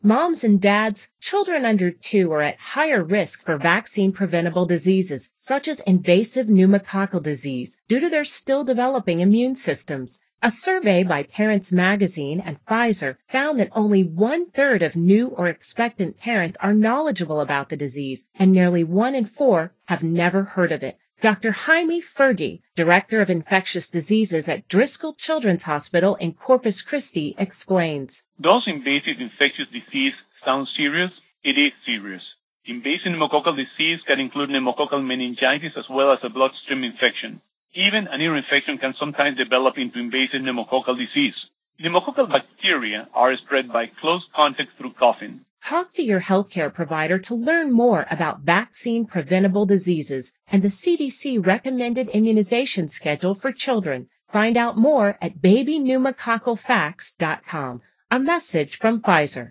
Moms and dads, children under 2 are at higher risk for vaccine-preventable diseases, such as invasive pneumococcal disease, due to their still developing immune systems. A survey by Parents Magazine and Pfizer found that only 1/3 of new or expectant parents are knowledgeable about the disease, and nearly 1 in 4 have never heard of it. Dr. Jaime Fergie, Director of Infectious Diseases at Driscoll Children's Hospital in Corpus Christi, explains. Does invasive infectious disease sound serious? It is serious. Invasive pneumococcal disease can include pneumococcal meningitis as well as a bloodstream infection. Even an ear infection can sometimes develop into invasive pneumococcal disease. Pneumococcal bacteria are spread by close contact through coughing. Talk to your healthcare provider to learn more about vaccine-preventable diseases and the CDC recommended immunization schedule for children. Find out more at babypneumococcalfacts.com. A message from Pfizer.